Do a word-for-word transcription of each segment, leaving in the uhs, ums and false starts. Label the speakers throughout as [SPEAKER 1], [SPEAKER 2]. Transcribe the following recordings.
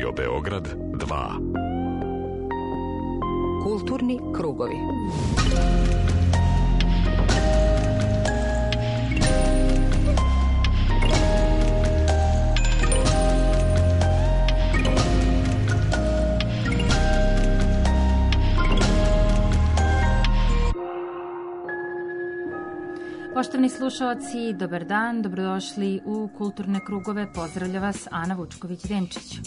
[SPEAKER 1] Radio Beograd dva.
[SPEAKER 2] Kulturni krugovi.
[SPEAKER 3] Poštovani slušaoci, dobar dan, dobrodošli u Kulturne krugove. Pozdravlja vas Ana Vučković-Venčić.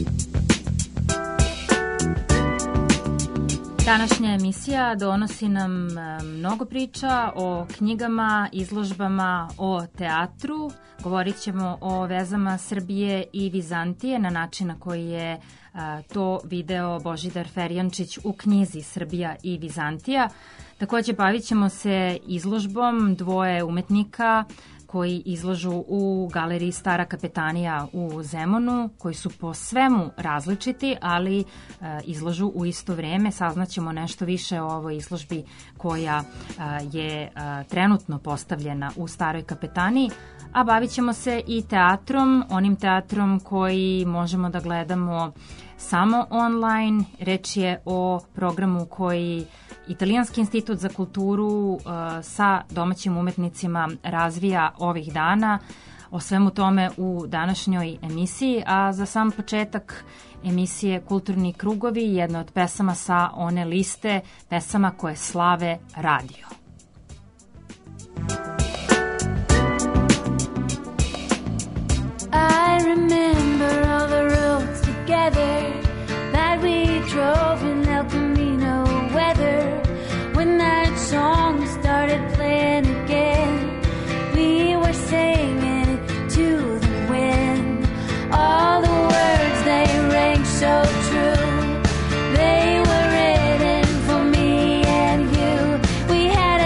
[SPEAKER 3] Današnja emisija donosi nam mnogo priča o knjigama, izložbama, o teatru. Govorit ćemo o vezama Srbije i Vizantije na način na koji je to video Božidar Ferjančić u knjizi Srbija i Vizantija. Takođe bavit ćemo se izložbom dvoje umetnika koji izlažu u galeriji Stara kapetanija u Zemunu, koji su po svemu različiti, ali e, izlažu u isto vreme. Saznaćemo nešto više o ovoj izložbi koja e, je e, trenutno postavljena u Staroj kapetaniji, a bavit ćemo se i teatrom, onim teatrom koji možemo da gledamo samo online. Reč je o programu koji Italijanski institut za kulturu uh, sa domaćim umetnicima razvija ovih dana. O svemu tome u današnjoj emisiji, a za sam početak emisije Kulturni krugovi, jedna od pesama sa one liste pesama koje slave radio.
[SPEAKER 4] I remember all the roads together that we drove in El Camino weather. When that song started playing again, we were singing it to the wind. All the words, they rang so true. They were written for me and you. We had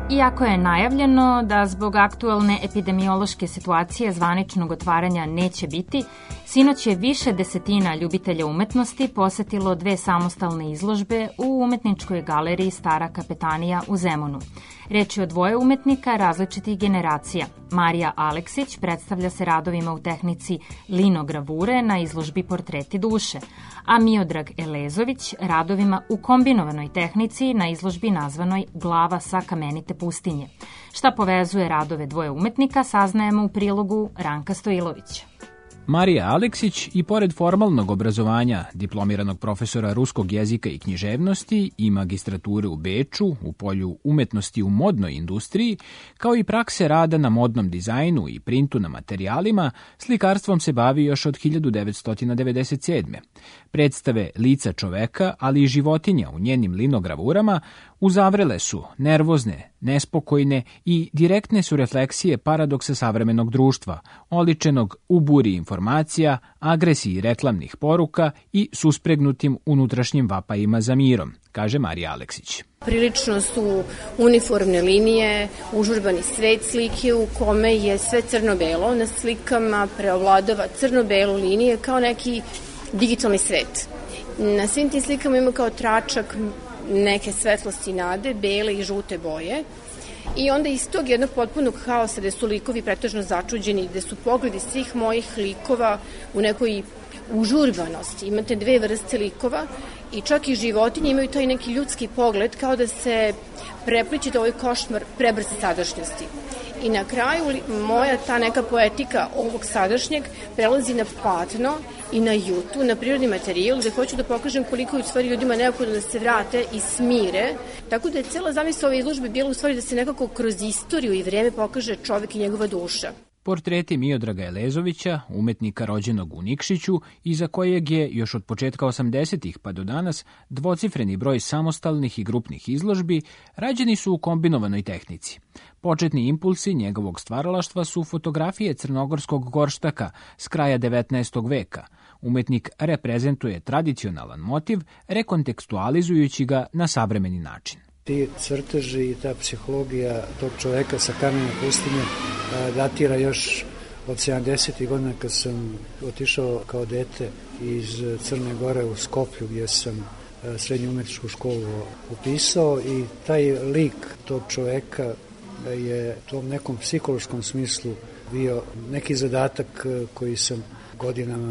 [SPEAKER 3] Iako je najavljeno da zbog aktuelne epidemiološke situacije zvaničnog otvaranja neće biti, sinoć je više desetina ljubitelja umetnosti posetilo dve samostalne izložbe u Umetničkoj galeriji Stara kapetanija u Zemunu. Reč je o dvoje umetnika različitih generacija. Marija Aleksić predstavlja se radovima u tehnici linogravure na izložbi Portreti duše, a Miodrag Elezović radovima u kombinovanoj tehnici na izložbi nazvanoj Glava sa kamenite pustinje. Šta povezuje radove dvoje umetnika saznajemo u prilogu Ranka Stojilovića.
[SPEAKER 1] Marija Aleksić i pored formalnog obrazovanja diplomiranog profesora ruskog jezika i književnosti i magistrature u Beču u polju umetnosti u modnoj industriji, kao i prakse rada na modnom dizajnu i printu na materijalima, slikarstvom se bavi još od hiljadu devetsto devedeset sedme. Predstave lica čoveka, ali i životinja u njenim linogravurama uzavrele su nervozne, nespokojne i direktne su refleksije paradoksa savremenog društva, oličenog u buri informacija, agresiji reklamnih poruka i suspregnutim unutrašnjim vapajima za mirom, kaže Marija Aleksić.
[SPEAKER 5] Prilično su uniformne linije, užurbani svet slike u kome je sve crno-belo. Na slikama preovladava crno-belo linije kao neki digitalni svet. Na svim tim slikama ima kao tračak neke svetlosti nade, bele i žute boje. I onda iz tog jednog potpunog haosa gde su likovi pretežno začuđeni, gde su pogledi svih mojih likova u nekoj užurbanosti. Imate dve vrste likova i čak i životinje imaju taj neki ljudski pogled kao da se prepliče da ovaj košmar prebrze sadašnjosti. I na kraju moja ta neka poetika ovog sadašnjeg prelazi na platno i na jutu, na prirodni materijal, gde hoću da pokažem koliko je u stvari ljudima neophodno da se vrate i smire. Tako da je cela zamisao ove izložbe bila u stvari da se nekako kroz istoriju i vreme pokaže čovek i njegova duša.
[SPEAKER 1] Portreti Miodraga Elezovića, umetnika rođenog u Nikšiću, iza kojeg je još od početka osamdesetih pa do danas dvocifreni broj samostalnih i grupnih izložbi, rađeni su u kombinovanoj tehnici. Početni impulsi njegovog stvaralaštva su fotografije crnogorskog gorštaka s kraja devetnaestog veka. Umetnik reprezentuje tradicionalan motiv, rekontekstualizujući ga na savremeni način.
[SPEAKER 6] Ti crteži i ta psihologija tog čoveka sa kamene pustinje datira još od sedamdesetih godina kad sam otišao kao dete iz Crne Gore u Skoplju gdje sam srednju umetničku školu upisao i taj lik tog čoveka je u tom nekom psihološkom smislu bio neki zadatak koji sam godinama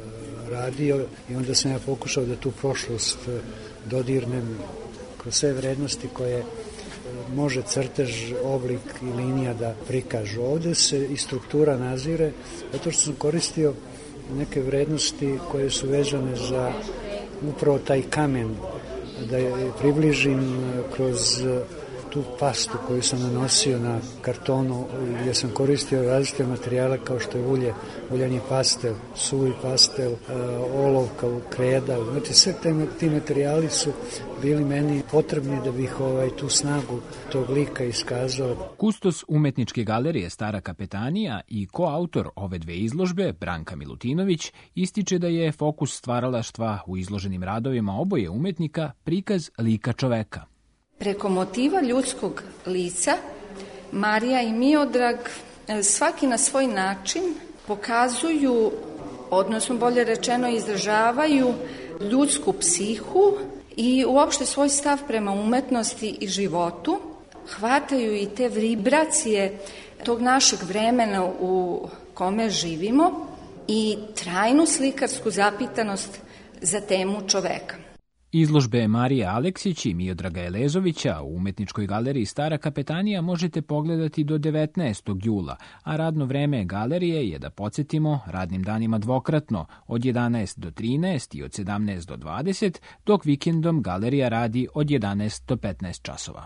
[SPEAKER 6] radio i onda sam ja pokušao da tu prošlost dodirnem kroz sve vrednosti koje može crtež, oblik i linija da prikažu. Ovde se i struktura nazire, zato što sam koristio neke vrednosti koje su vezane za upravo taj kamen, da je približim kroz tu pastu koju sam nanosio na kartonu, gdje sam koristio različite materijale kao što je ulje, uljani pastel, suvi pastel, olovka, kreda. Znači sve te, ti materijali su bili meni potrebni da bih ovaj, tu snagu tog lika iskazao.
[SPEAKER 1] Kustos Umetničke galerije Stara kapetanija i koautor ove dve izložbe, Branka Milutinović, ističe da je fokus stvaralaštva u izloženim radovima oboje umetnika prikaz lika čoveka.
[SPEAKER 7] Preko motiva ljudskog lica, Marija i Miodrag svaki na svoj način pokazuju, odnosno bolje rečeno izražavaju ljudsku psihu i uopšte svoj stav prema umetnosti i životu, hvataju i te vibracije tog našeg vremena u kome živimo i trajnu slikarsku zapitanost za temu čoveka.
[SPEAKER 1] Izložbe Marije Aleksić i Miodraga Elezovića u Umetničkoj galeriji Stara kapetanija možete pogledati do devetnaestog jula, a radno vreme galerije je, da podsjetimo, radnim danima dvokratno, od jedanaest do trinaest i od sedamnaest do dvadeset, dok vikendom galerija radi od jedanaest do petnaest časova.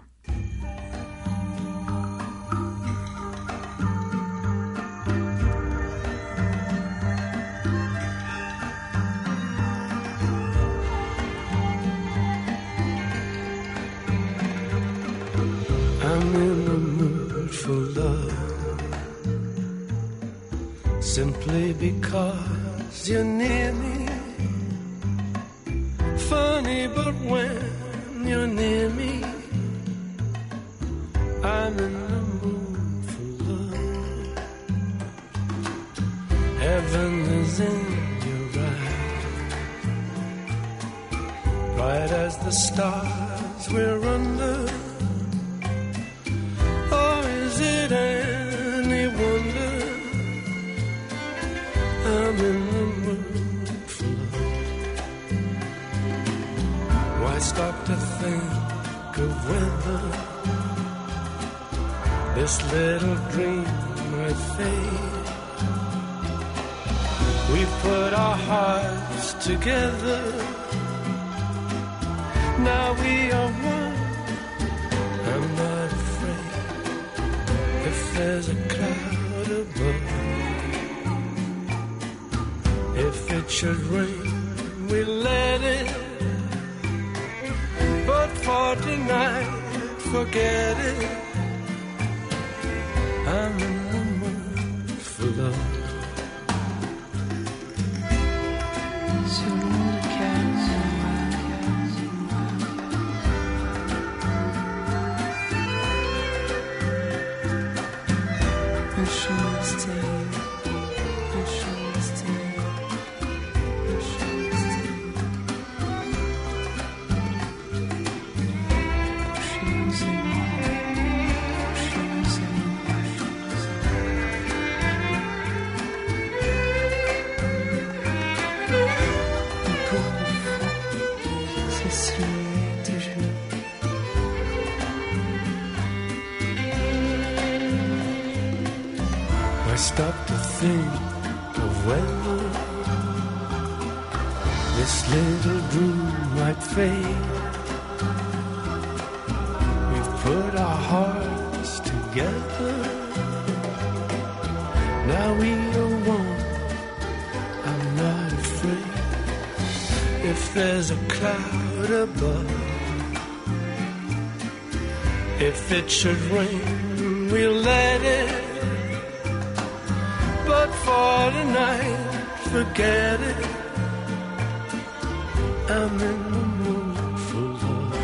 [SPEAKER 8] I'm in the mood for love, simply because you're near me. Funny, but when you're near me, I I'm in the mood for love. Heaven is in your eyes, bright as the stars we're under. Or is it any wonder I'm in the mood for love? Why stop to think of whether this little dream might fade? We've put our hearts together, now we are one. I'm not afraid if there's a cloud above. If it should rain, we let it. But for tonight, forget it. I'm in the mood for love.
[SPEAKER 9] Sur le monde calme, un chant mystérieux, un chant mystérieux, un chant mystérieux. Couchez-vous en moi, couchez-vous en moi.
[SPEAKER 8] I stop to think of whether this little dream might fade. We've put our hearts together, now we are one. I'm not afraid if there's a cloud above. If it should rain, we'll let it. But for tonight, forget it. I'm in the mood for love.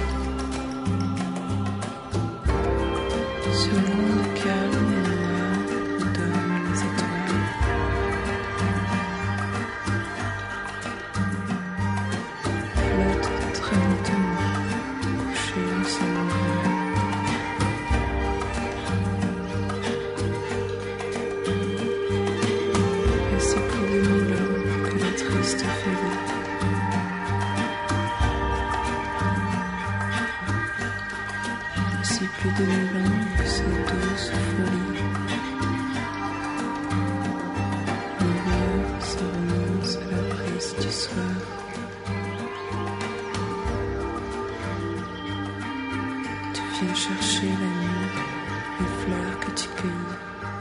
[SPEAKER 9] Sur le monde calme et noir, où dorment les étoiles. Flotte très lentement, couchée en son voile. Plus de mille ans que cette douce folie. Mon rêve, ça renonce à la brise du soir. Tu viens chercher la nuit, les fleurs que tu cueillis.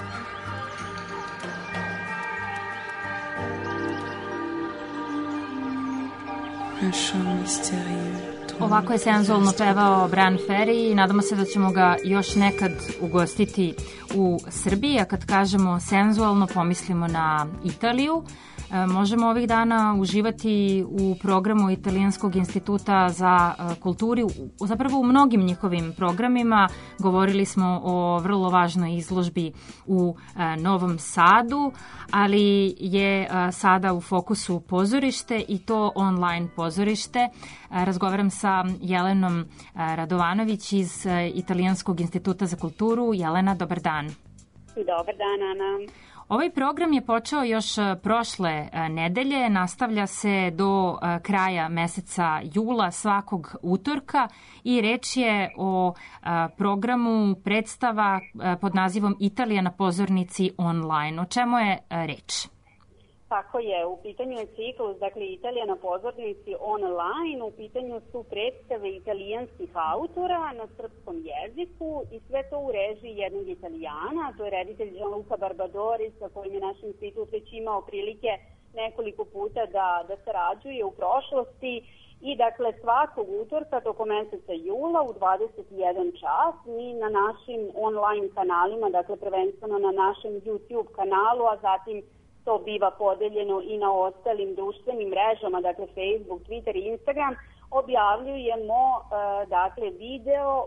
[SPEAKER 9] Un chant mystérieux.
[SPEAKER 3] Ovako je senzualno pevao Bran Ferry i nadamo se da ćemo ga još nekad ugostiti u Srbiji, a kad kažemo senzualno pomislimo na Italiju. Možemo ovih dana uživati u programu Italijanskog instituta za kulturu, zapravo u mnogim njihovim programima. Govorili smo o vrlo važnoj izložbi u Novom Sadu, ali je sada u fokusu pozorište i to online pozorište. Razgovaram sa Jelenom Radovanović iz Italijanskog instituta za kulturu. Jelena, dobar dan.
[SPEAKER 10] Dobar dan, Ana.
[SPEAKER 3] Ovaj program je počeo još prošle nedelje, nastavlja se do kraja meseca jula svakog utorka i reč je o programu predstava pod nazivom Italija na pozornici online. O čemu je reč?
[SPEAKER 10] Tako je, u pitanju je ciklus, dakle Italija na pozornici online, u pitanju su predstave italijanskih autora na srpskom jeziku i sve to u režiji jednog Italijana, to je reditelj Gianluca Barbadori sa kojim je naš institut već imao prilike nekoliko puta da, da sarađuje u prošlosti i dakle svakog utorka tokom meseca jula u dvadeset i jedan čas mi na našim online kanalima, dakle prvenstveno na našem YouTube kanalu, a zatim to biva podeljeno i na ostalim društvenim mrežama, dakle Facebook, Twitter i Instagram, objavljujemo uh, dakle video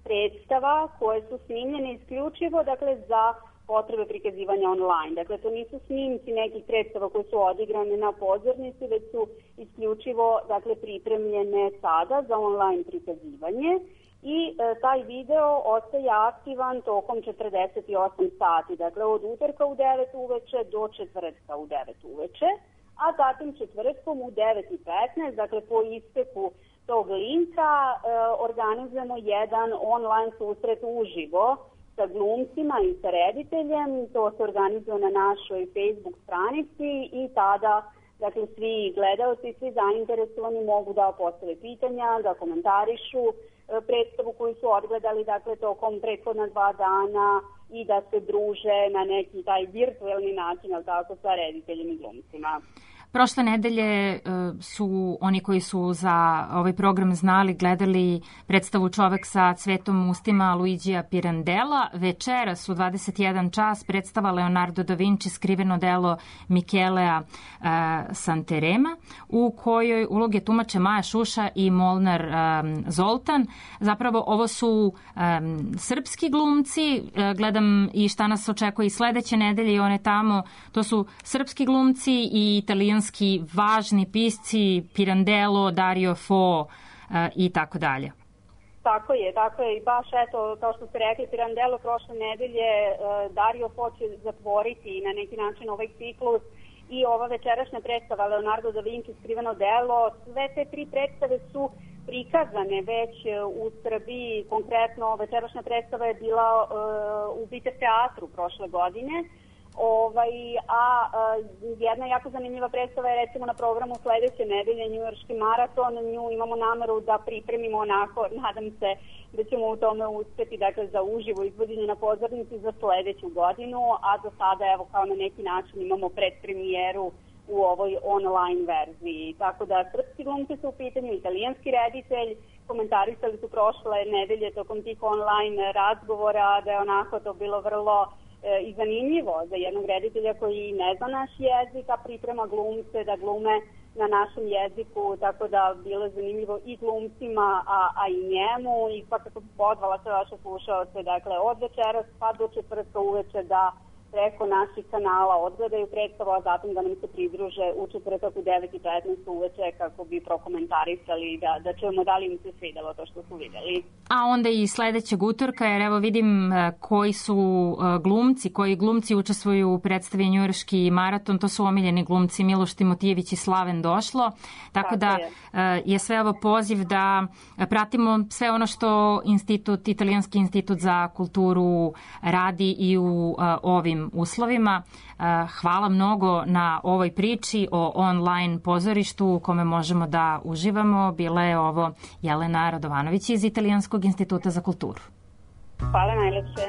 [SPEAKER 10] predstava koje su snimljene isključivo dakle, za potrebe prikazivanja online. Dakle, to nisu snimci nekih predstava koje su odigrane na pozornici, već su isključivo dakle, pripremljene sada za online prikazivanje. I e, taj video ostaje aktivan tokom četrdeset osam sati, dakle od utorka u devet uveče do četvrtka u devet uveče, a zatim četvrtkom u devet i petnaest, dakle po isteku tog linka e, organizujemo jedan online susret uživo sa glumcima i sa rediteljem. To se organizuje na našoj Facebook stranici i tada dakle, svi gledaoci, svi zainteresovani mogu da postave pitanja, da komentarišu predstavu koju su odgledali dakle, tokom prethodna dva dana i da se druže na neki taj virtuelni način, ali tako, sa rediteljima i glumcima.
[SPEAKER 3] Prošle nedelje su oni koji su za ovaj program znali, gledali predstavu Čovek sa cvetom u ustima Luigija Pirandela. Večeras u dvadeset jedan čas predstava Leonardo da Vinci skriveno delo Mikelea Santerema, u kojoj uloge tumače Maja Šuša i Molnar Zoltan. Zapravo ovo su srpski glumci, gledam i šta nas očekuje i sledeće nedelje i one tamo, to su srpski glumci i italijanski važni pisci, Pirandello, Dario Fo i tako dalje.
[SPEAKER 10] Tako je, tako je. I baš eto, kao što ste rekli, Pirandello prošle nedelje, Dario Fo će zatvoriti na neki način ovaj ciklus i ova večerašnja predstava Leonardo da Vinci skriveno delo. Sve te tri predstave su prikazane već u Srbiji. Konkretno, večerašnja predstava je bila uh, u Biter teatru prošle godine. Ovaj, a, a jedna jako zanimljiva predstava je recimo na programu sledeće nedelje, njujorški maraton. Nju imamo nameru da pripremimo onako, nadam se da ćemo u tome uspeti, dakle za uživo izvođenje na pozornici za sledeću godinu, a do sada evo kao na neki način imamo predpremijeru u ovoj online verziji. Tako da srpski glumci su u pitanju, italijanski reditelj, komentarisali su prošle nedelje tokom tih online razgovora da je onako to bilo vrlo i zanimljivo za jednog reditelja koji ne zna naš jezik, a priprema glumce da glume na našem jeziku, tako da bilo je zanimljivo i glumcima, a, a i njemu. I svakako bi pozvala sve vaše slušaoce, dakle od večeras pa do četvrtka uveče da preko naših kanala odgledaju predstavu, a zatim da nam se pridruže u četvrtak u devet i petnaest uveče kako bi prokomentarisali da, da čujemo da li im se svidelo to što su videli.
[SPEAKER 3] A onda i sledećeg utorka, jer evo vidim koji su glumci, koji glumci učestvuju u predstavi Njujorški maraton, to su omiljeni glumci Miloš Timotijević i Slaven Došlo, tako, tako da je. je sve ovo poziv da pratimo sve ono što institut, Italijanski institut za kulturu radi i u ovim uslovima. Hvala mnogo na ovoj priči o online pozorištu u kome možemo da uživamo. Bila je ovo Jelena Radovanović iz Italijanskog instituta za kulturu.
[SPEAKER 10] Hvala najlepše.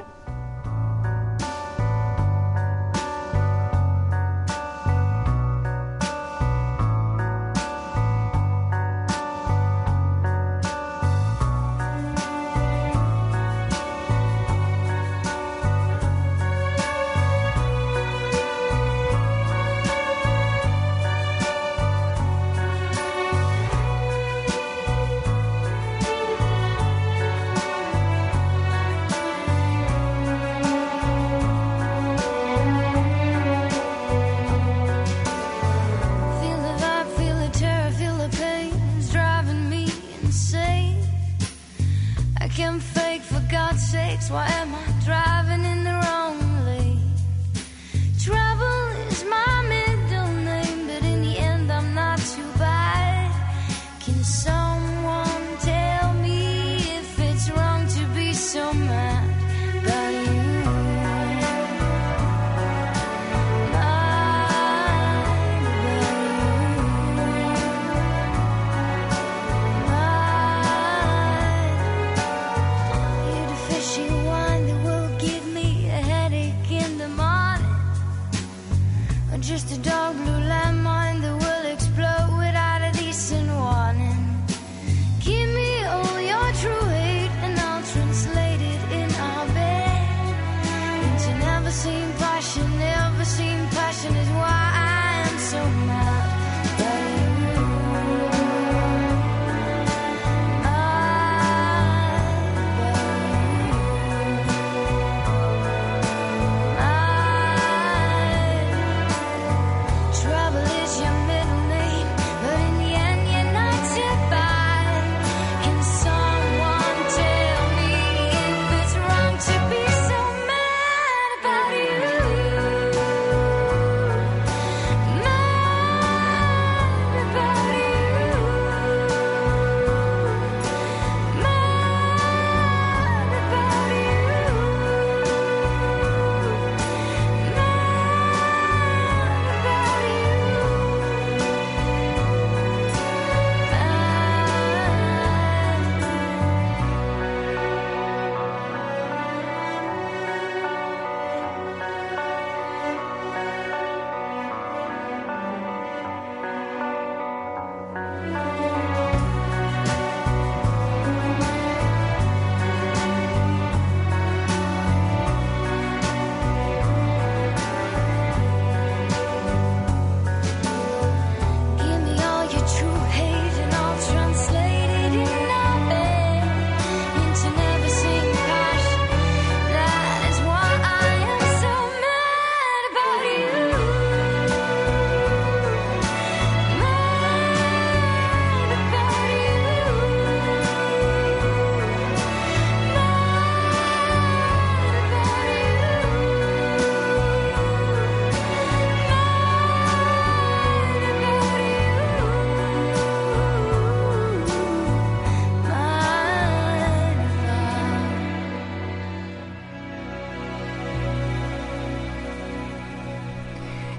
[SPEAKER 4] Why am I driving in the wrong lane? Trouble is my middle name, but in the end I'm not too bad. Can someone tell me if it's wrong to be so mad about you?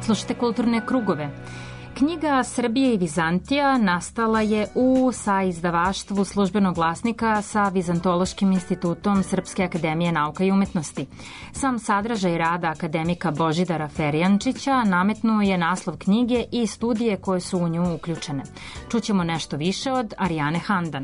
[SPEAKER 3] Slušajte Kulturne krugove. Knjiga Srbije i Vizantija nastala je u saizdavaštvu Službenog glasnika sa Vizantološkim institutom Srpske akademije nauka i umetnosti. Sam sadržaj rada akademika Božidara Ferjančića nametnuo je naslov knjige i studije koje su u nju uključene. Čućemo nešto više od Arijane Handan.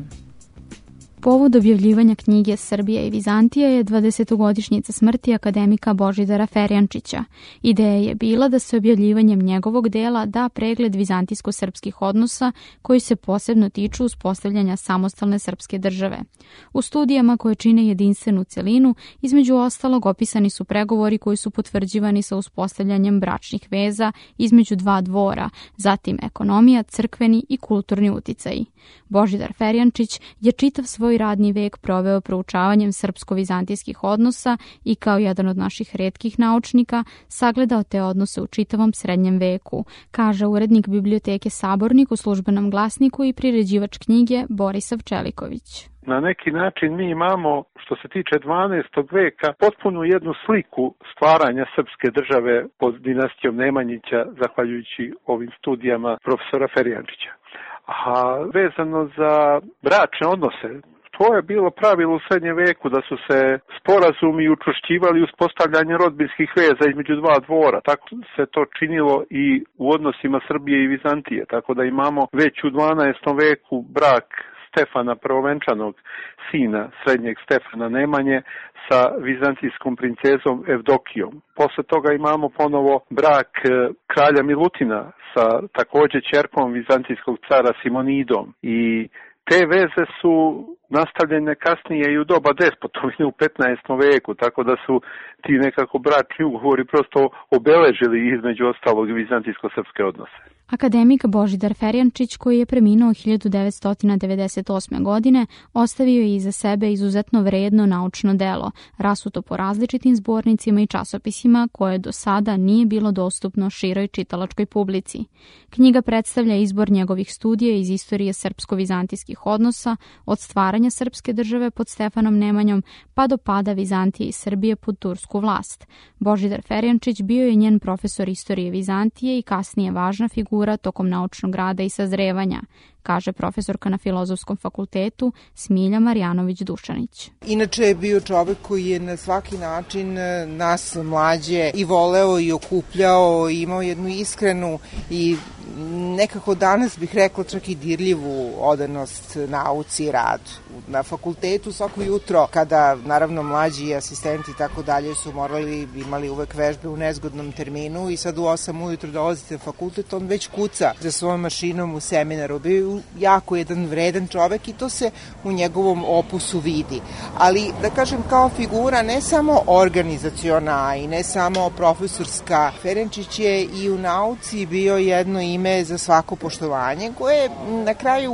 [SPEAKER 11] Povod objavljivanja knjige Srbija i Vizantija je dvadesetogodišnjica smrti akademika Božidara Ferjančića. Ideja je bila da se objavljivanjem njegovog dela da pregled vizantijsko-srpskih odnosa koji se posebno tiču uspostavljanja samostalne srpske države. U studijama koje čine jedinstvenu celinu, između ostalog opisani su pregovori koji su potvrđivani sa uspostavljanjem bračnih veza između dva dvora, zatim ekonomija, crkveni i kulturni uticaji. Božidar Ferjančić je čitav svoj radni vek proveo proučavanjem srpsko-vizantijskih odnosa i kao jedan od naših retkih naučnika sagledao te odnose u čitavom srednjem veku, kaže urednik biblioteke Sabornik u Službenom glasniku i priređivač knjige Borisav Čeliković.
[SPEAKER 12] Na neki način mi imamo, što se tiče dvanaestog veka, potpunu jednu sliku stvaranja srpske države pod dinastijom Nemanjića, zahvaljujući ovim studijama profesora Ferjančića. A vezano za bračne odnose, to je bilo pravilo u srednjem veku, da su se sporazumi učvršćivali uspostavljanje rodbinskih veza između dva dvora. Tako se to činilo i u odnosima Srbije i Vizantije. Tako da imamo već u dvanaestom veku brak Stefana prvovenčanog sina srednjeg Stefana Nemanje sa vizantijskom princezom Evdokijom. Posle toga imamo ponovo brak kralja Milutina sa takođe ćerkom vizantijskog cara Simonidom i te veze su nastavljene kasnije i u doba despotovine u petnaestom veku, tako da su ti nekako bračni ugovori prosto obeležili između ostalog vizantijsko-srpske odnose.
[SPEAKER 11] Akademik Božidar Ferjančić, koji je preminuo hiljadu devetsto devedeset osme. godine, ostavio je iza sebe izuzetno vredno naučno delo, rasuto po različitim zbornicima i časopisima koje do sada nije bilo dostupno široj čitalačkoj publici. Knjiga predstavlja izbor njegovih studija iz istorije srpsko-vizantijskih odnosa, od stvaranja srpske države pod Stefanom Nemanjom pa do pada Vizantije i Srbije pod tursku vlast. Božidar Ferjančić bio je njen profesor istorije Vizantije i kasnije važna figura tokom naučnog rada i sazrevanja, kaže profesorka na Filozofskom fakultetu Smilja Marjanović-Dušanić.
[SPEAKER 13] Inače je bio čovek koji je na svaki način nas mlađe i voleo i okupljao i imao jednu iskrenu i nekako danas bih rekla čak i dirljivu odanost nauci i radu. Na fakultetu svako jutro, kada naravno mlađi asistenti i tako dalje su morali, imali uvek vežbe u nezgodnom terminu i sad u osam ujutro dolazite na fakultet, on već kuca za svojom mašinom u seminaru. Bio jako jedan vredan čovek i to se u njegovom opusu vidi. Ali, da kažem, kao figura ne samo organizaciona i ne samo profesorska, Ferjančić je i u nauci bio jedno ime za svako poštovanje, koje je na kraju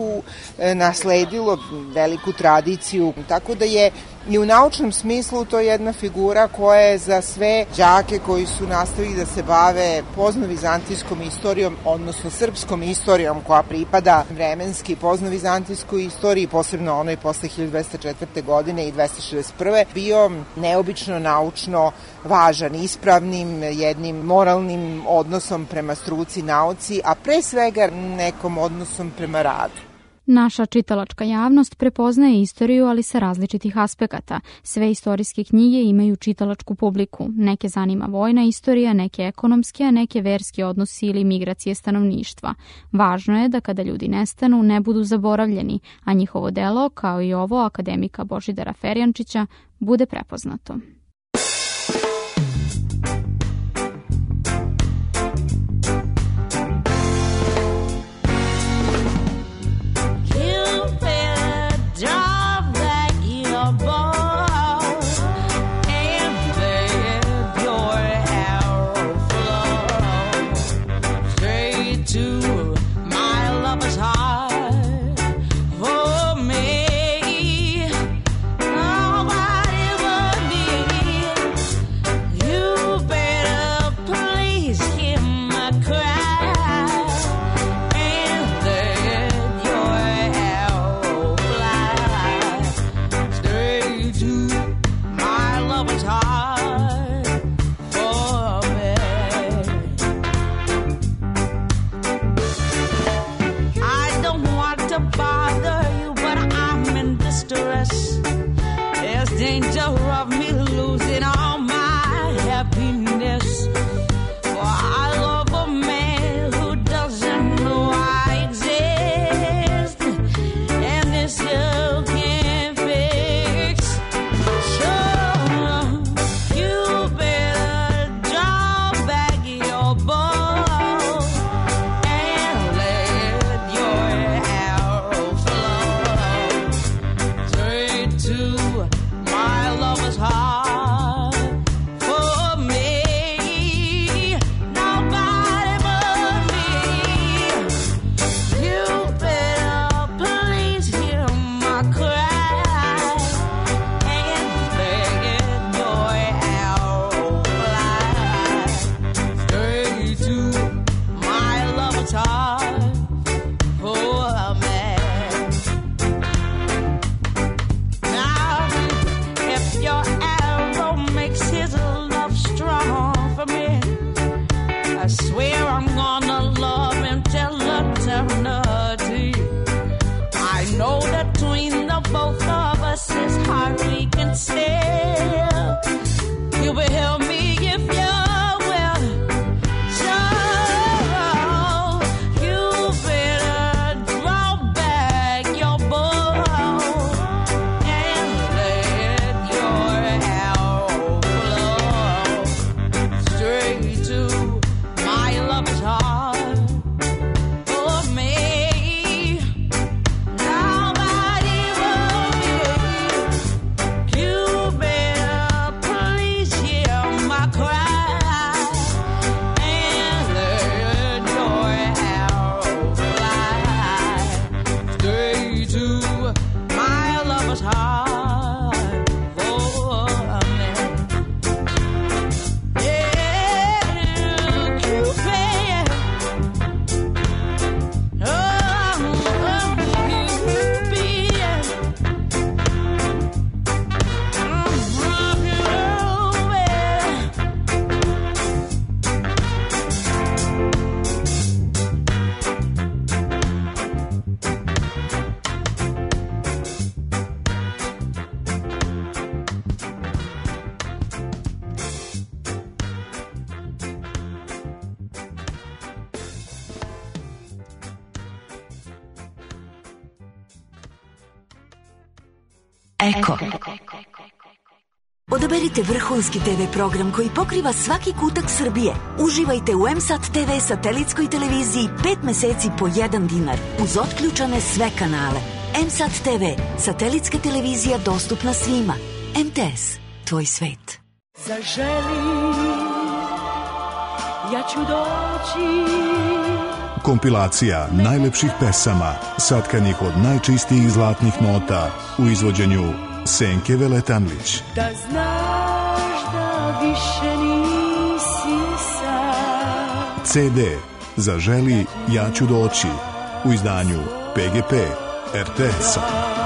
[SPEAKER 13] nasledilo veliku tradiciju, tako da je i u naučnom smislu to je jedna figura koja je za sve đake koji su nastavili da se bave poznovizantijskom istorijom, odnosno srpskom istorijom koja pripada vremenski poznovizantijskoj istoriji, posebno onoj posle hiljadu dvesta četvrte. godine i dvesta šezdeset prve. bio neobično naučno važan, ispravnim, jednim moralnim odnosom prema struci, nauci, a pre svega nekom odnosom prema radu.
[SPEAKER 11] Naša čitalačka javnost prepoznaje istoriju, ali sa različitih aspekata. Sve istorijske knjige imaju čitalačku publiku. Neke zanima vojna istorija, neke ekonomske, a neke verski odnosi ili migracije stanovništva. Važno je da kada ljudi nestanu, ne budu zaboravljeni, a njihovo delo, kao i ovo akademika Božidara Ferjančića, bude prepoznato.
[SPEAKER 14] You danger of me losing all my happiness. For I love a man who doesn't know I exist, and this love can't fix. So you better draw back your bow and let your arrow flow straight to my lover's heart. For me, nobody but me. You better please hear my cry and let your arrow fly straight to my lover's heart. For me. Now, if your arrow makes his love strong for me, I swear I'm gonna love him till eternity. I know that between the both of us is hard we can stay. You will help me if you will. So you better draw back your bow and let your arrow flow straight to my lover's heart. For me, nobody but me. You better please hear my cry and let your arrow fly straight to my lover's heart. For me. Yeah, Cupid. Oh, oh, Cupid.
[SPEAKER 15] Eko. Odaberite vrhunski te ve program koji pokriva svaki kutak Srbije. Uživajte u M S A T T V satelitskoj televiziji pet meseci po jedan dinar uz otključane sve kanale. M S A T T V, satelitska televizija dostupna svima. M T S, tvoj svet.
[SPEAKER 16] Zaželi, ja ću doći.
[SPEAKER 17] Kompilacija najlepših pesama, satkanih od najčistijih zlatnih nota u izvođenju Senke Veletanlić.
[SPEAKER 16] Da znaš da više nisi sam.
[SPEAKER 17] C D Zaželi, ja ću doći u izdanju P G P R T S-a.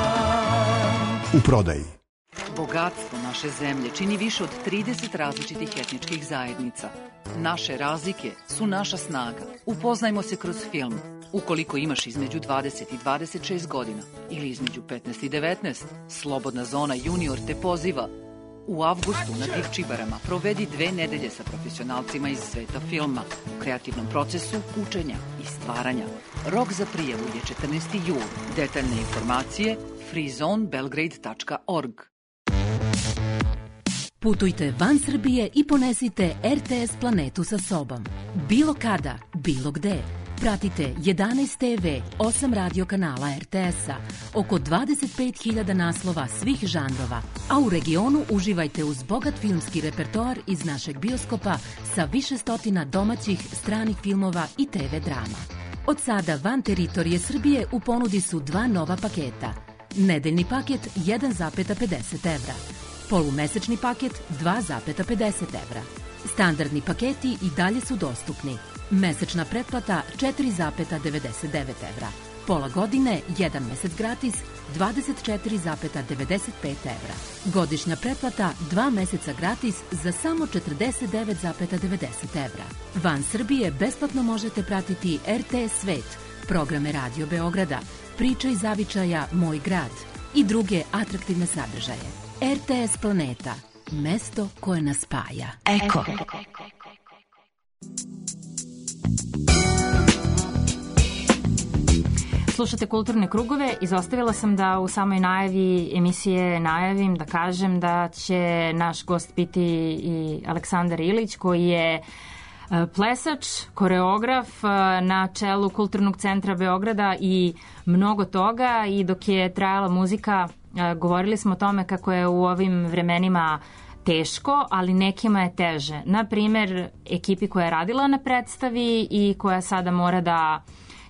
[SPEAKER 17] U prodaji.
[SPEAKER 18] Bogatstvo naše zemlje čini više od trideset različitih etničkih zajednica. Naše razlike su naša snaga. Upoznajmo se kroz film. Ukoliko imaš između dvadeset i dvadeset šest godina ili između petnaest i devetnaest, Slobodna zona junior te poziva. U avgustu na Divčibarama provedi dve nedelje sa profesionalcima iz sveta filma u kreativnom procesu učenja i stvaranja. Rok za prijavu je četrnaesti jul. Detaljne informacije freezone belgrade tačka org.
[SPEAKER 19] Putujte van Srbije i ponesite R T S planetu sa sobom. Bilo kada, bilo gde. Pratite jedanaest T V, osam radio kanala R T S-a, oko dvadeset pet hiljada naslova svih žanrova, a u regionu uživajte uz bogat filmski repertoar iz našeg bioskopa sa više stotina domaćih, stranih filmova i T V drama. Od sada van teritorije Srbije u ponudi su dva nova paketa. Nedeljni paket jedan zarez pedeset evra. Polumesečni paket dva zarez pedeset evra. Standardni paketi i dalje su dostupni. Mesečna pretplata četiri zarez devedeset devet evra. Pola godine, jedan mesec gratis, dvadeset četiri zarez devedeset pet evra. Godišnja pretplata, dva meseca gratis za samo četrdeset devet zarez devedeset evra. Van Srbije besplatno možete pratiti R T S Svet, programe Radio Beograda, Priča iz zavičaja Moj grad i druge atraktivne sadržaje. R T S Planeta, mesto koje nas spaja.
[SPEAKER 15] Eko.
[SPEAKER 3] Slušate Kulturne krugove. Izostavila sam da u samoj najavi emisije najavim, da kažem da će naš gost biti i Aleksandar Ilić, koji je plesač, koreograf na čelu Kulturnog centra Beograda i mnogo toga. I dok je trajala muzika, govorili smo o tome kako je u ovim vremenima teško, ali nekima je teže. Na primer, ekipi koja je radila na predstavi i koja sada mora da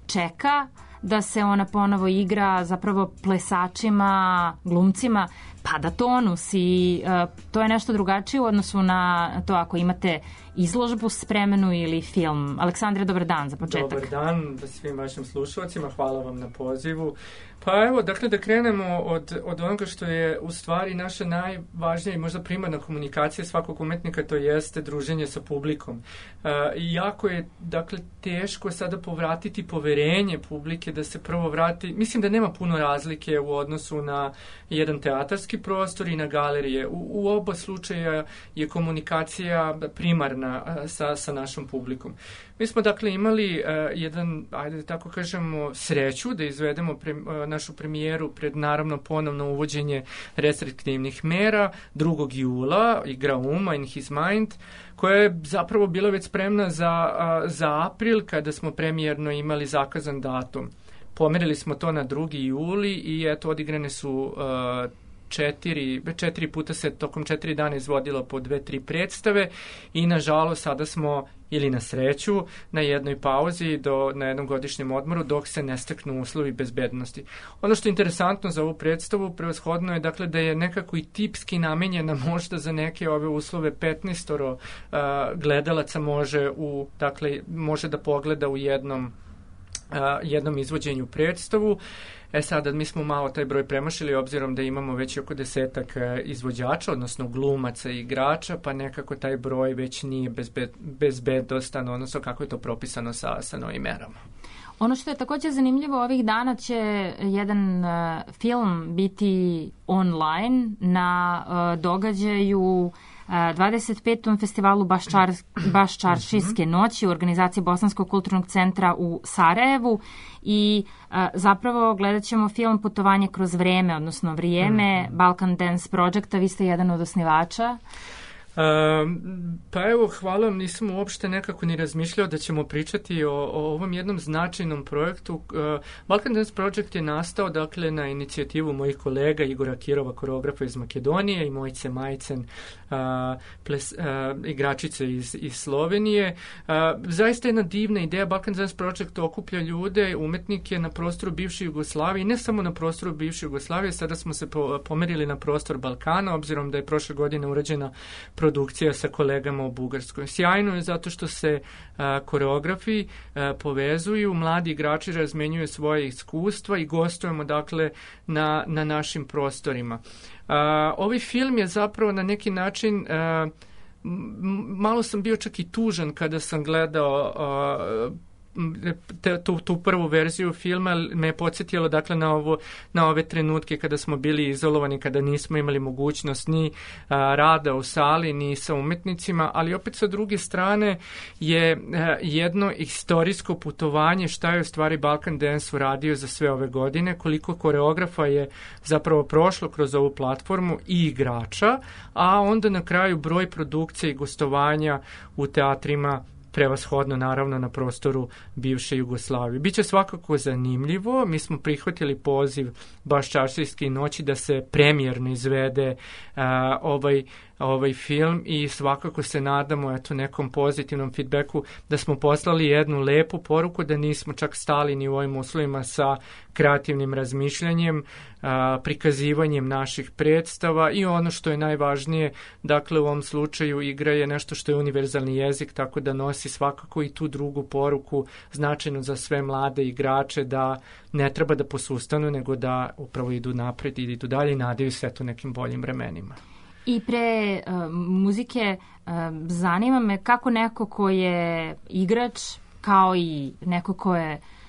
[SPEAKER 3] čeka da se ona ponovo igra, zapravo plesačima, glumcima, pada tonus i uh, to je nešto drugačije u odnosu na to ako imate izložbu spremenu ili film. Aleksandre, dobar dan za početak.
[SPEAKER 20] Dobar dan svim vašim slušalcima, hvala vam na pozivu. Pa evo, dakle, da krenemo od, od onoga što je u stvari naša najvažnija i možda primarna komunikacija svakog umetnika, to jeste druženje sa publikom. E, jako je, dakle, teško sada povratiti poverenje publike, da se prvo vrati, mislim da nema puno razlike u odnosu na jedan teatarski prostor i na galerije. U, u oba slučaja je komunikacija primarna a, sa, sa našom publikom. Mi smo, dakle, imali uh, jedan, ajde da tako kažemo, sreću da izvedemo pre, uh, našu premijeru pred, naravno, ponovno uvođenje restriktivnih mera drugog jula, igra Uma, In His Mind, koja je zapravo bila već spremna za, uh, za april, kada smo premijerno imali zakazan datum. Pomerili smo to na drugi juli i eto, odigrane su uh, Četiri, četiri puta se tokom četiri dana izvodilo po dve, tri predstave i nažalost sada smo ili na sreću na jednoj pauzi, do, na jednom godišnjem odmoru dok se ne steknu uslovi bezbednosti. Ono što je interesantno za ovu predstavu prevashodno je, dakle, da je nekako i tipski namenjena možda za neke ove uslove petnaestoro uh, gledalaca može, u, dakle, može da pogleda u jednom Uh, jednom izvođenju predstavu. E sada, mi smo malo taj broj premašili obzirom da imamo već oko desetak uh, izvođača, odnosno glumaca i igrača, pa nekako taj broj već nije bezbed, bezbedostan, odnosno kako je to propisano sa, sa novim merama.
[SPEAKER 3] Ono što je također zanimljivo, ovih dana će jedan uh, film biti online na uh, događaju dvadeset petom festivalu Baščar, Baščaršijske noći u organizaciji Bosanskog kulturnog centra u Sarajevu i a, zapravo gledat ćemo film Putovanje kroz vreme, odnosno vrijeme mm-hmm. Balkan Dance Projecta. Vi ste jedan od osnivača.
[SPEAKER 20] Uh, pa evo, hvala vam, nisam uopšte nekako ni razmišljao da ćemo pričati o, o ovom jednom značajnom projektu. Uh, Balkan Dance Project je nastao, dakle, na inicijativu mojih kolega Igora Kirova, koreografa iz Makedonije, i Mojice Majcen, uh, ples, uh, igračice iz, iz Slovenije. Uh, zaista jedna divna ideja. Balkan Dance Project okuplja ljude, umetnike na prostoru bivše Jugoslavije, ne samo na prostoru bivše Jugoslavije, sada smo se po, pomerili na prostor Balkana, obzirom da je prošle godine urađena produkcija sa kolegama u Bugarskoj. Sjajno je zato što se a, koreografi a, povezuju, mladi igrači razmenjuju svoje iskustva i gostujemo, dakle, na, na našim prostorima. A, ovaj film je zapravo na neki način, a, malo sam bio čak i tužan kada sam gledao a, Te, tu, tu prvu verziju filma, me je podsjetilo, dakle, na, ovo, na ove trenutke kada smo bili izolovani, kada nismo imali mogućnost ni a, rada u sali, ni sa umetnicima, ali opet sa druge strane je a, jedno istorijsko putovanje šta je u stvari Balkan Dance uradio za sve ove godine, koliko koreografa je zapravo prošlo kroz ovu platformu i igrača, a onda na kraju broj produkcije i gostovanja u teatrima prevashodno, naravno, na prostoru bivše Jugoslavije. Biće svakako zanimljivo. Mi smo prihvatili poziv Baščaršijske noći da se premijerno izvede uh, ovaj ovaj film i svakako se nadamo, eto, nekom pozitivnom feedbacku, da smo poslali jednu lepu poruku, da nismo čak stali ni u ovim uslovima sa kreativnim razmišljanjem, a, prikazivanjem naših predstava i ono što je najvažnije, dakle, u ovom slučaju igra je nešto što je univerzalni jezik, tako da nosi svakako i tu drugu poruku značajnu za sve mlade igrače, da ne treba da posustanu, nego da upravo idu napred i idu dalje i nadaju se eto nekim boljim vremenima.
[SPEAKER 3] I pre uh, muzike uh, zanima me kako neko ko je igrač, kao i neko ko je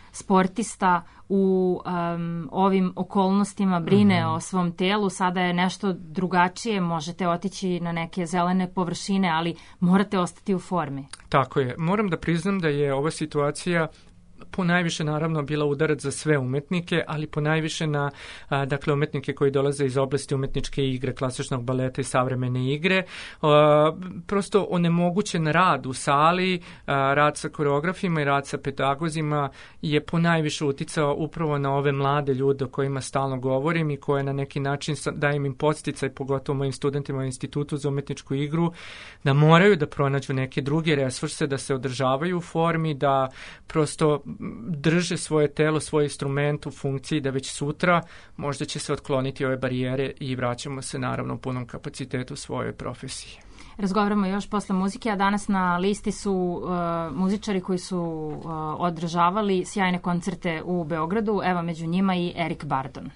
[SPEAKER 3] sportista u um, ovim okolnostima brine
[SPEAKER 20] Mhm.
[SPEAKER 3] o svom telu. Sada je nešto drugačije, možete otići na neke zelene površine, ali morate ostati u formi.
[SPEAKER 20] Tako je. Moram da priznam da je ova situacija po najviše naravno bila udarac za sve umetnike, ali po najviše na a, dakle umetnike koji dolaze iz oblasti umetničke igre, klasičnog baleta i savremene igre. A, prosto onemogućen rad u sali, a, rad sa koreografima i rad sa pedagozima je po najviše uticao upravo na ove mlade ljude o kojima stalno govorim i koje na neki način sa- dajem im podsticaj, pogotovo mojim studentima u Institutu za umetničku igru, da moraju da pronađu neke druge resurse, da se održavaju u formi, da prosto drže svoje telo, svoj instrument u funkciji, da već sutra možda će se otkloniti ove barijere i vraćamo se naravno u punom kapacitetu svojoj profesiji.
[SPEAKER 3] Razgovaramo još posle muzike, a danas na listi su uh, muzičari koji su uh, održavali sjajne koncerte u Beogradu, evo među njima i Erik Bardon.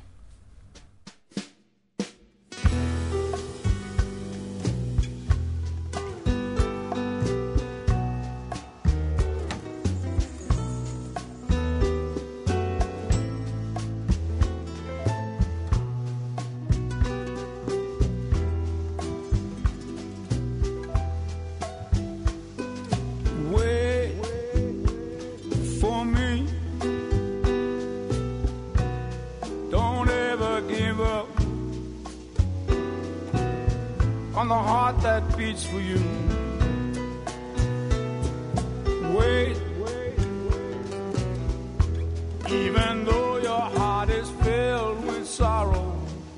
[SPEAKER 8] Wait for me. Don't ever give up on the heart that beats for you. Wait, even though your heart is filled with sorrow.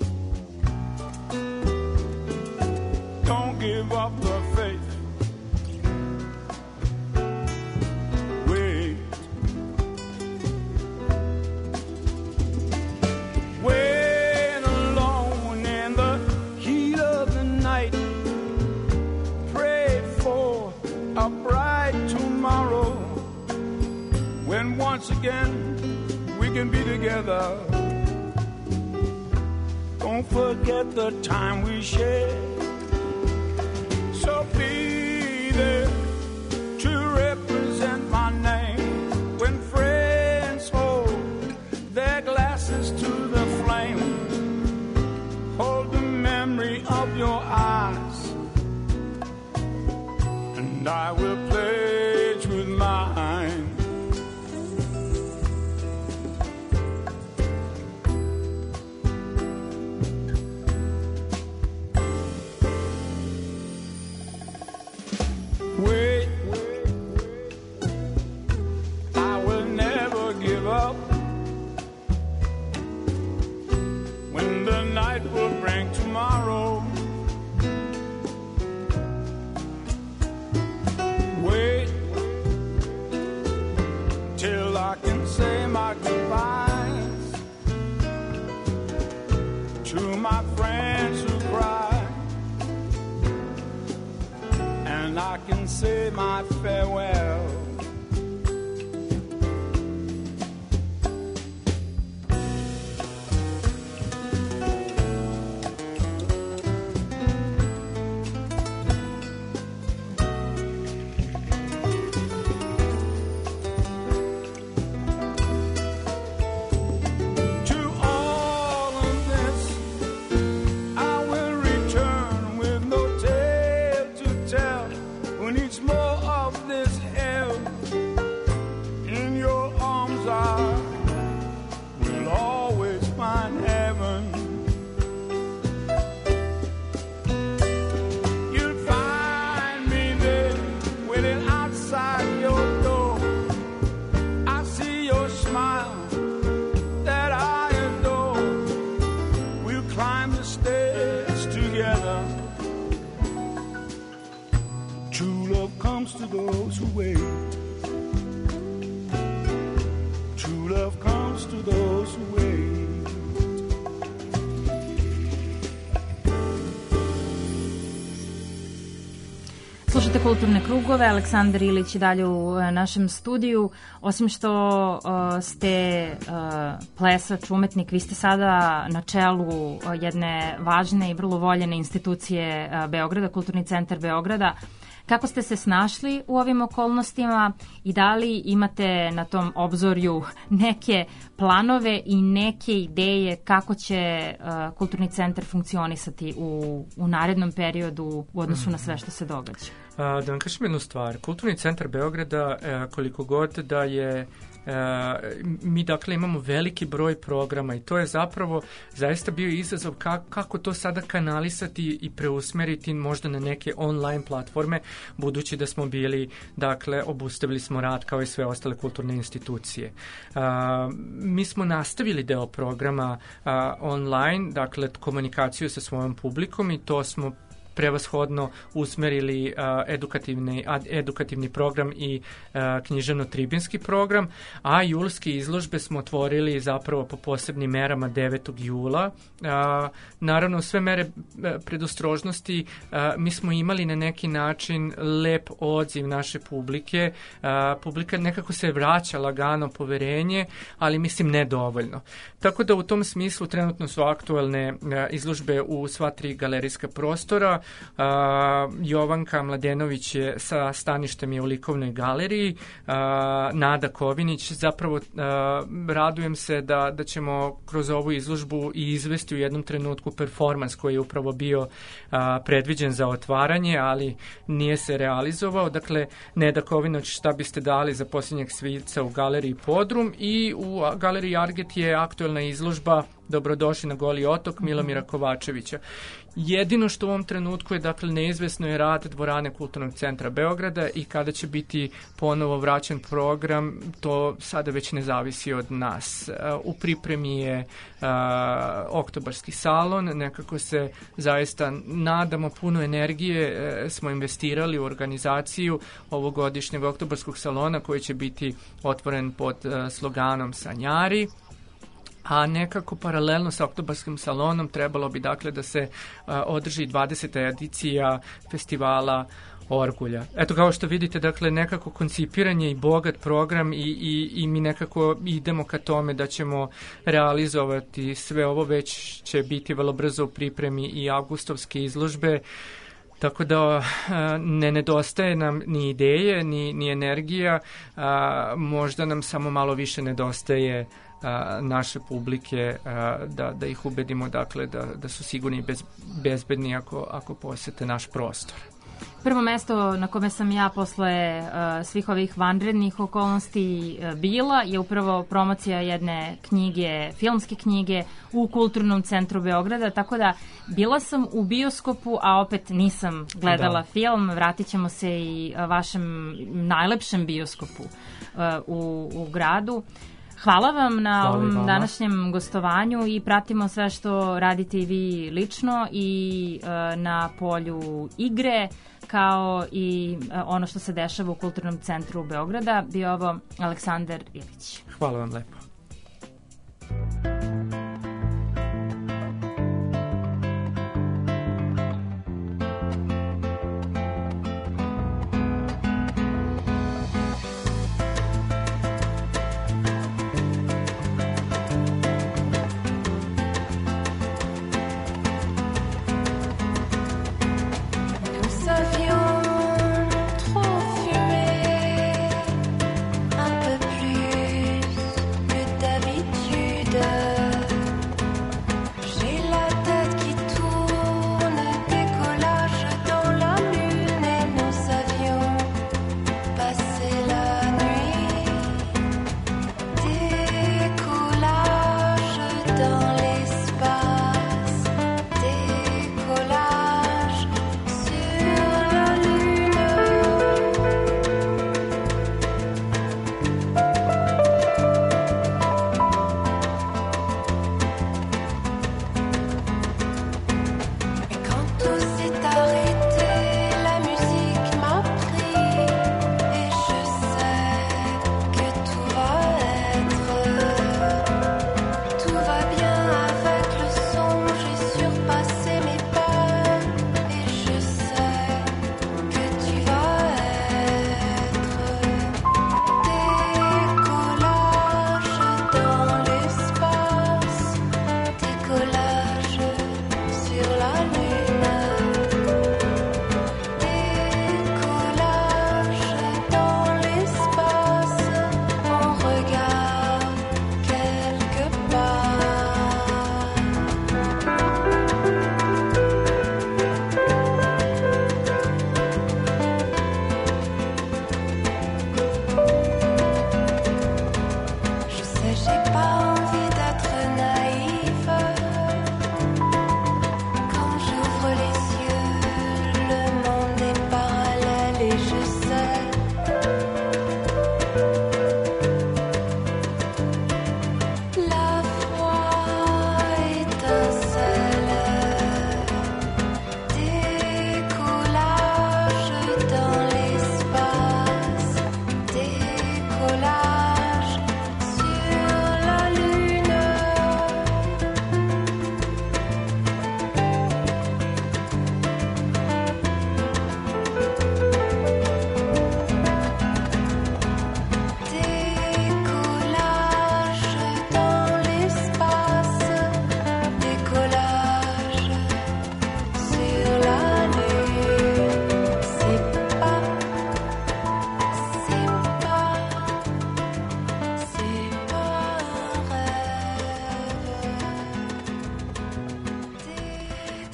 [SPEAKER 8] Don't give up the faith. Wait. Wait alone in the heat of the night. Pray for a bright tomorrow when once again we can be together. Don't forget the time we shared. So be there to represent my name when friends hold their glasses to the flame. Hold the memory of your eyes, and I will pledge with mine. Wait, I will never give up when the night will bring tomorrow. Wait till I can say my goodbyes to my friends who cry, and I can say my farewell. To all of this, I will return with no tale to tell. Who needs more of this hell? In your arms I will always find heaven. You'll find me there waiting outside your door. I see your smile that I adore. We'll climb the stairs together. True love comes to those who wait. True love comes to those who wait.
[SPEAKER 3] Slušate Kulturne krugove, Aleksandar Ilić i dalje u e, našem studiju. Osim što e, ste e, plesač, umetnik, vi ste sada na čelu e, jedne važne i vrlo voljene institucije e, Beograda, Kulturni centar Beograda. Kako ste se snašli u ovim okolnostima i da li imate na tom obzorju neke planove i neke ideje kako će uh, kulturni centar funkcionisati u, u narednom periodu u odnosu na sve što se događa?
[SPEAKER 20] A, da vam kažem jednu stvar. Kulturni centar Beograda, e, koliko god da je E, mi dakle imamo veliki broj programa i to je zapravo zaista bio izazov kako, kako to sada kanalisati i preusmeriti možda na neke online platforme, budući da smo bili, dakle, obustavili smo rad kao i sve ostale kulturne institucije. A, mi smo nastavili deo programa a, online, dakle, komunikaciju sa svojom publikom i to smo prevashodno usmerili uh, edukativni, ad, edukativni program i uh, književno-tribinski program, a julske izložbe smo otvorili zapravo po posebnim merama devetog jula. Uh, naravno, sve mere predostrožnosti uh, mi smo imali na neki način lep odziv naše publike. Uh, publika nekako se vraća lagano poverenje, ali mislim nedovoljno. Tako da u tom smislu trenutno su aktuelne uh, izložbe u sva tri galerijska prostora. Uh, Jovanka Mladenović je sa staništem je u likovnoj galeriji, uh, Nada Kovinić, zapravo uh, radujem se da, da ćemo kroz ovu izložbu i izvesti u jednom trenutku performans koji je upravo bio uh, predviđen za otvaranje, ali nije se realizovao. Dakle, Neda Kovinoć, šta biste dali za posljednjeg svica u galeriji Podrum, i u galeriji Arget je aktuelna izložba Dobrodošli na Goli otok Milomira Kovačevića. Jedino što u ovom trenutku je, dakle, neizvesno je rad dvorane Kulturnog centra Beograda i kada će biti ponovo vraćen program, to sada već ne zavisi od nas. U pripremi je uh, oktobarski salon, nekako se zaista nadamo, puno energije uh, smo investirali u organizaciju ovogodišnjeg oktobarskog salona koji će biti otvoren pod uh, sloganom Sanjari. A nekako paralelno sa oktobarskim salonom trebalo bi, dakle, da se uh, održi dvadeseta edicija festivala Orgulja. Eto, kao što vidite, dakle, nekako koncipiranje i bogat program i, i, i mi nekako idemo ka tome da ćemo realizovati sve ovo, već će biti vrlo brzo u pripremi i avgustovske izložbe. Tako da ne nedostaje nam ni ideje, ni, ni energija, a, možda nam samo malo više nedostaje a, naše publike, a, da, da ih ubedimo, dakle, da, da su sigurni i bez, bezbedni ako, ako posete naš prostor.
[SPEAKER 3] Prvo mesto na kome sam ja posle uh, svih ovih vanrednih okolnosti uh, bila je upravo promocija jedne knjige, filmske knjige u Kulturnom centru Beograda, tako da bila sam u bioskopu, a opet nisam gledala da. film. Vratit ćemo se i uh, vašem najlepšem bioskopu uh, u, u gradu. Hvala vam na ovom današnjem gostovanju i pratimo sve što radite i vi lično i uh, na polju igre, kao i uh, ono što se dešava u Kulturnom centru Beograda. Bio ovo Aleksandar Ilić.
[SPEAKER 20] Hvala vam lepo.
[SPEAKER 4] Trop fumé, un peu plus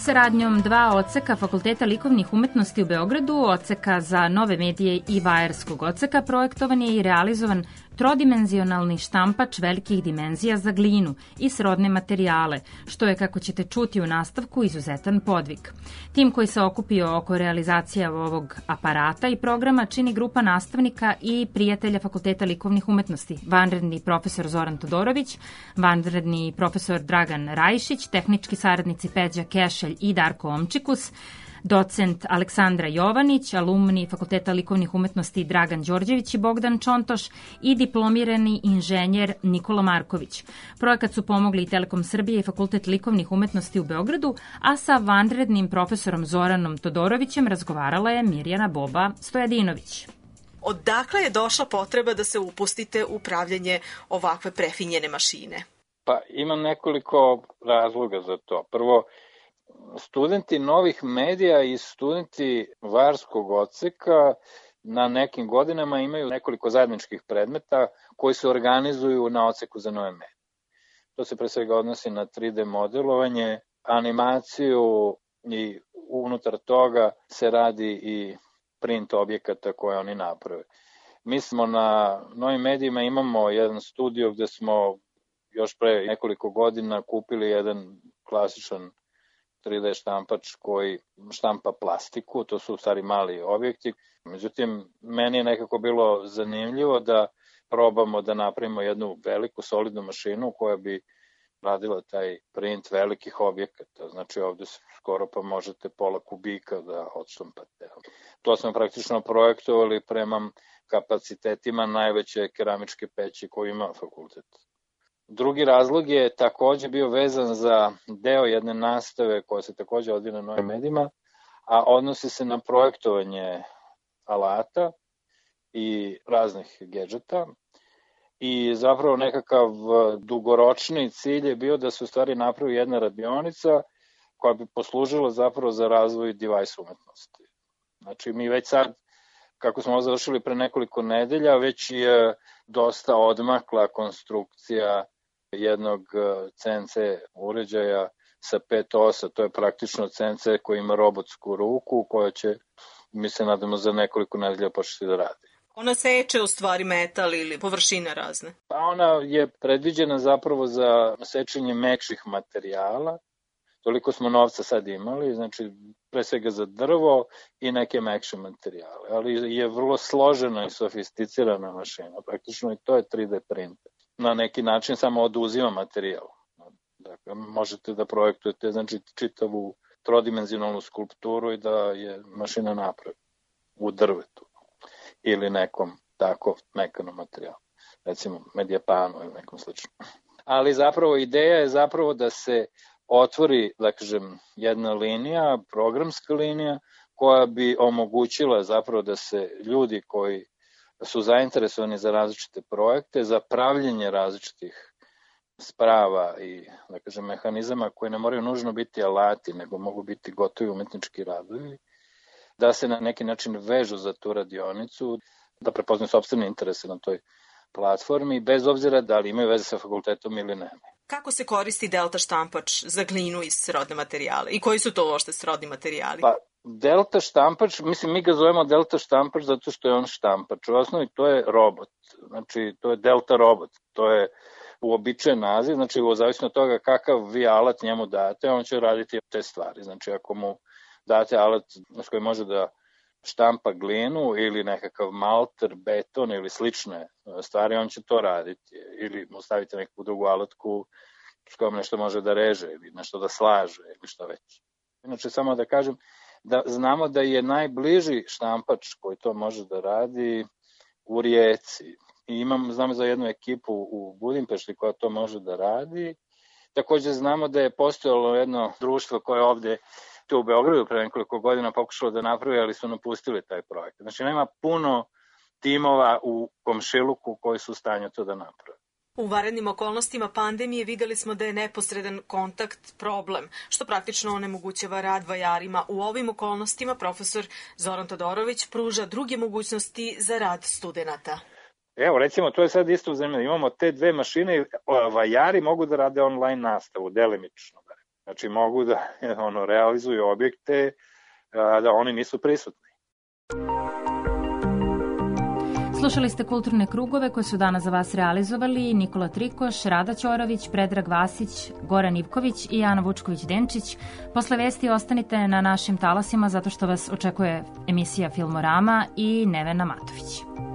[SPEAKER 3] saradnjom dva odseka Fakulteta likovnih umetnosti u Beogradu, odseka za nove medije i vajerskog odseka, projektovan je i realizovan trodimenzionalni štampač velikih dimenzija za glinu i srodne materijale, što je, kako ćete čuti u nastavku, izuzetan podvig. Tim koji se okupio oko realizacija ovog aparata i programa čini grupa nastavnika i prijatelja Fakulteta likovnih umetnosti, vanredni profesor Zoran Todorović, vanredni profesor Dragan Rajišić, tehnički saradnici Peđa Kešelj i Darko Omčikus, docent Aleksandra Jovanić, alumni Fakulteta likovnih umetnosti Dragan Đorđević i Bogdan Čontoš i diplomirani inženjer Nikola Marković. Projekat su pomogli i Telekom Srbije i Fakultet likovnih umetnosti u Beogradu, a sa vanrednim profesorom Zoranom Todorovićem razgovarala je Mirjana Boba Stojadinović.
[SPEAKER 21] Odakle je došla potreba da se upustite u pravljanje ovakve prefinjene mašine?
[SPEAKER 22] Pa imam nekoliko razloga za to. Prvo, studenti novih medija i studenti varskog odseka na nekim godinama imaju nekoliko zajedničkih predmeta koji se organizuju na odseku za nove medije. To se pre svega odnosi na tri de modelovanje, animaciju i unutar toga se radi i print objekata koje oni naprave. Mi smo na novim medijima imamo jedan studio gde smo još pre nekoliko godina kupili jedan klasičan tri de štampač koji štampa plastiku, to su u stvari mali objekti. Međutim, meni je nekako bilo zanimljivo da probamo da napravimo jednu veliku, solidnu mašinu koja bi radila taj print velikih objekata. Znači ovde skoro pa možete pola kubika da odštampate. To smo praktično projektovali prema kapacitetima najveće keramičke peći koju ima fakultet. Drugi razlog je takođe bio vezan za deo jedne nastave koja se takođe odvija na novim medijima, a odnosi se na projektovanje alata i raznih gedžeta. I zapravo nekakav dugoročni cilj je bio da se u stvari napravi jedna radionica koja bi poslužila zapravo za razvoj device umetnosti. Znači mi već sad, kako smo završili pre nekoliko nedelja, već je dosta odmakla konstrukcija jednog C N C uređaja sa pet osa, to je praktično C N C koji ima robotsku ruku koja će, mi se nadamo, za nekoliko nedelja početi da radi.
[SPEAKER 21] Ona seče u stvari metal ili površine razne?
[SPEAKER 22] Pa ona je predviđena zapravo za sečenje mekših materijala. Toliko smo novca sad imali, znači pre svega za drvo i neke mekše materijale, ali je vrlo složena i sofisticirana mašina, praktično i to je tri de printer. Na neki način samo oduzima materijal. Dakle, možete da projektujete znači, čitavu trodimenzionalnu skulpturu i da je mašina napravi u drvetu ili nekom tako mekanom materijalu, recimo medijapanu ili nekom sličnom. Ali zapravo ideja je zapravo da se otvori, da kažem, jedna linija, programska linija, koja bi omogućila zapravo da se ljudi koji su zainteresovani za različite projekte, za pravljenje različitih sprava i, da kažem, mehanizama koji ne moraju nužno biti alati, nego mogu biti gotovi umetnički radovi, da se na neki način vežu za tu radionicu, da prepoznaju sopstvene interese na toj platformi, bez obzira da li imaju veze sa fakultetom ili ne.
[SPEAKER 21] Kako se koristi delta štampač za glinu i srodne materijale? I koji su to uopšte srodni materijali?
[SPEAKER 22] Pa, delta štampač, mislim, mi ga zovemo delta štampač zato što je on štampač. U osnovi to je robot, znači to je delta robot, to je uobičajen naziv, znači u zavisno od toga kakav vi alat njemu date, on će raditi te stvari. Znači ako mu date alat s kojim može da štampa glinu ili nekakav malter, beton ili slične stvari, on će to raditi. Ili mu stavite neku drugu alatku s kojom nešto može da reže ili nešto da slaže ili što već. Inače, samo da kažem da znamo da je najbliži štampač koji to može da radi u Rijeci. I imam, znamo za jednu ekipu u Budimpešti koja to može da radi. Takođe znamo da je postojalo jedno društvo koje ovde tu u Beogradu pre nekoliko godina pokušalo da napravi, ali su napustili taj projekat. Znači, nema puno timova u komšiluku koji su u stanju to da naprave.
[SPEAKER 21] U vanrednim okolnostima pandemije videli smo da je neposredan kontakt problem, što praktično onemogućava rad vajarima. U ovim okolnostima profesor Zoran Todorović pruža druge mogućnosti za rad studenta.
[SPEAKER 22] Evo, recimo, to je sad isto zanimljivo. Imamo te dve mašine, vajari mogu da rade online nastavu, delimično. Znači mogu da ono, realizuju objekte, a da oni nisu prisutni.
[SPEAKER 3] Slušali ste Kulturne krugove koje su danas za vas realizovali Nikola Trikoš, Rada Ćorović, Predrag Vasić, Goran Ivković i Ana Vučković-Denčić. Posle vesti ostanite na našim talasima zato što vas očekuje emisija Filmorama i Nevena Matović.